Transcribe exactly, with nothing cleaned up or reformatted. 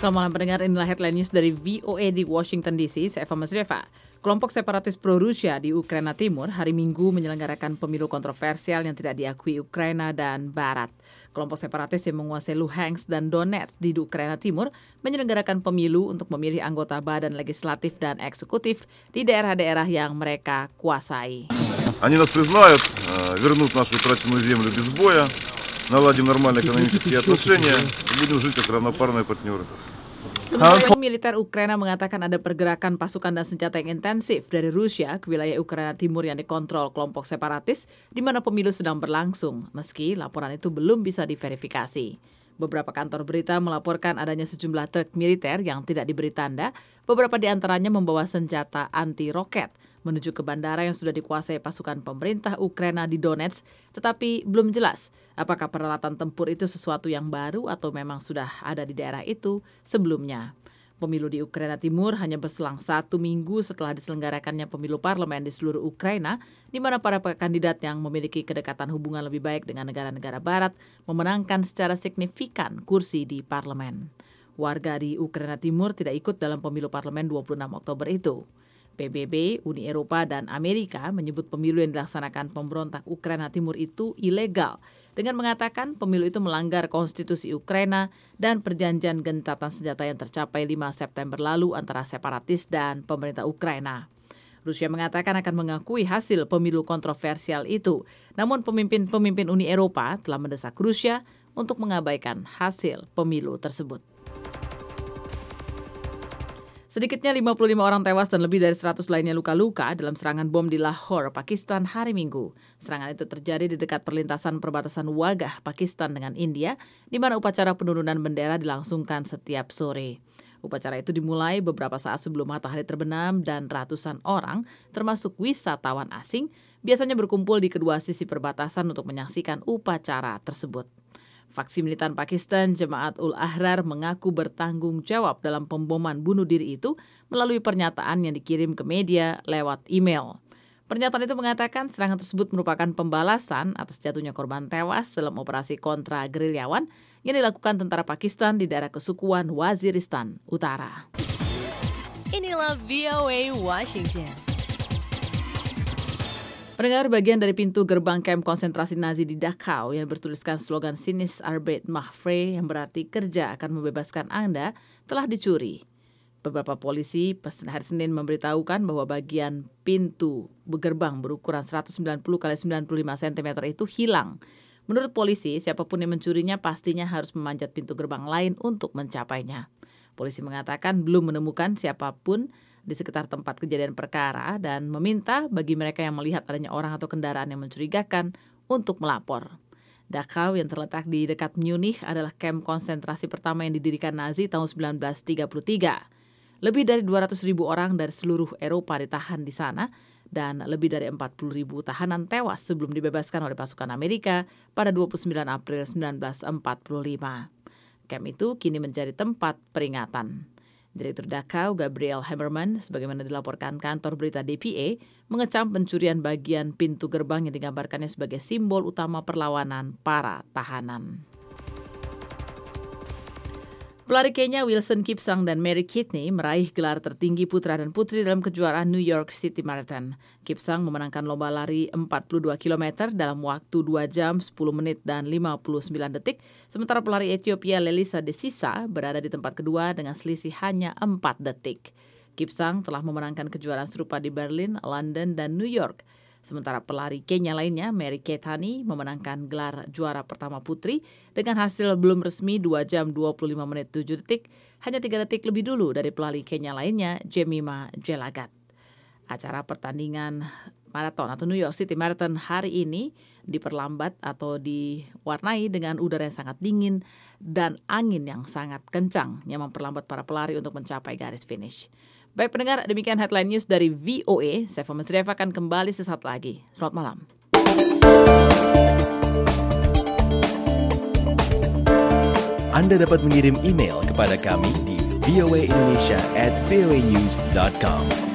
Selamat malam pendengar, inilah headline news dari V O A di Washington D C. Saya Eva Masreva. Kelompok separatis pro-Rusia di Ukraina Timur hari Minggu menyelenggarakan pemilu kontroversial yang tidak diakui Ukraina dan Barat. Kelompok separatis yang menguasai Luhansk dan Donetsk di Ukraina Timur menyelenggarakan pemilu untuk memilih anggota badan legislatif dan eksekutif di daerah-daerah yang mereka kuasai. Они нас признают, вернут нашу утраченную землю без боя, наладим нормальные экономические отношения и будем жить как равноправные партнеры. Sementara militer Ukraina mengatakan ada pergerakan pasukan dan senjata yang intensif dari Rusia ke wilayah Ukraina Timur yang dikontrol kelompok separatis, di mana pemilu sedang berlangsung, meski laporan itu belum bisa diverifikasi. Beberapa kantor berita melaporkan adanya sejumlah truk militer yang tidak diberi tanda, beberapa di antaranya membawa senjata anti-roket menuju ke bandara yang sudah dikuasai pasukan pemerintah Ukraina di Donetsk, tetapi belum jelas apakah peralatan tempur itu sesuatu yang baru atau memang sudah ada di daerah itu sebelumnya. Pemilu di Ukraina Timur hanya berselang satu minggu setelah diselenggarakannya pemilu parlemen di seluruh Ukraina, di mana para kandidat yang memiliki kedekatan hubungan lebih baik dengan negara-negara barat memenangkan secara signifikan kursi di parlemen. Warga di Ukraina Timur tidak ikut dalam pemilu parlemen dua puluh enam Oktober itu. P B B, Uni Eropa, dan Amerika menyebut pemilu yang dilaksanakan pemberontak Ukraina Timur itu ilegal, dengan mengatakan pemilu itu melanggar konstitusi Ukraina dan perjanjian gencatan senjata yang tercapai lima September lalu antara separatis dan pemerintah Ukraina. Rusia mengatakan akan mengakui hasil pemilu kontroversial itu, namun pemimpin-pemimpin Uni Eropa telah mendesak Rusia untuk mengabaikan hasil pemilu tersebut. Sedikitnya lima puluh lima orang tewas dan lebih dari seratus lainnya luka-luka dalam serangan bom di Lahore, Pakistan hari Minggu. Serangan itu terjadi di dekat perlintasan perbatasan Wagah, Pakistan dengan India, di mana upacara penurunan bendera dilangsungkan setiap sore. Upacara itu dimulai beberapa saat sebelum matahari terbenam dan ratusan orang, termasuk wisatawan asing, biasanya berkumpul di kedua sisi perbatasan untuk menyaksikan upacara tersebut. Faksi militan Pakistan Jemaat ul Ahrar mengaku bertanggung jawab dalam pemboman bunuh diri itu melalui pernyataan yang dikirim ke media lewat email. Pernyataan itu mengatakan serangan tersebut merupakan pembalasan atas jatuhnya korban tewas dalam operasi kontra gerilyawan yang dilakukan tentara Pakistan di daerah kesukuan Waziristan Utara. Inilah V O A Washington. Pendengar, bagian dari pintu gerbang kamp konsentrasi Nazi di Dachau yang bertuliskan slogan Sinis Arbeit macht frei yang berarti kerja akan membebaskan Anda telah dicuri. Beberapa polisi hari Senin memberitahukan bahwa bagian pintu gerbang berukuran seratus sembilan puluh kali sembilan puluh lima sentimeter itu hilang. Menurut polisi, siapapun yang mencurinya pastinya harus memanjat pintu gerbang lain untuk mencapainya. Polisi mengatakan belum menemukan siapapun di sekitar tempat kejadian perkara dan meminta bagi mereka yang melihat adanya orang atau kendaraan yang mencurigakan untuk melapor. Dachau yang terletak di dekat Munich adalah kamp konsentrasi pertama yang didirikan Nazi tahun sembilan belas tiga puluh tiga. Lebih dari dua ratus ribu orang dari seluruh Eropa ditahan di sana dan lebih dari empat puluh ribu tahanan tewas sebelum dibebaskan oleh pasukan Amerika pada dua puluh sembilan April sembilan belas empat puluh lima. Kamp itu kini menjadi tempat peringatan. Direktur Dachau, Gabriel Hammerman, sebagaimana dilaporkan kantor berita D P A, mengecam pencurian bagian pintu gerbang yang digambarkannya sebagai simbol utama perlawanan para tahanan. Pelari Kenya Wilson Kipsang dan Mary Keitany meraih gelar tertinggi putra dan putri dalam kejuaraan New York City Marathon. Kipsang memenangkan lomba lari empat puluh dua kilometer dalam waktu dua jam sepuluh menit dan lima puluh sembilan detik, sementara pelari Ethiopia Lelisa Desisa berada di tempat kedua dengan selisih hanya empat detik. Kipsang telah memenangkan kejuaraan serupa di Berlin, London, dan New York. Sementara pelari Kenya lainnya, Mary Keitany, memenangkan gelar juara pertama putri dengan hasil belum resmi dua jam dua puluh lima menit tujuh detik, hanya tiga detik lebih dulu dari pelari Kenya lainnya, Jemima Jelagat. Acara pertandingan maraton atau New York City Marathon hari ini diperlambat atau diwarnai dengan udara yang sangat dingin dan angin yang sangat kencang yang memperlambat para pelari untuk mencapai garis finish. Baik pendengar, demikian headline news dari V O A. Saya Eva Masreva akan kembali sesaat lagi. Selamat malam. Anda dapat mengirim email kepada kami di voaindonesia at voanews dot com.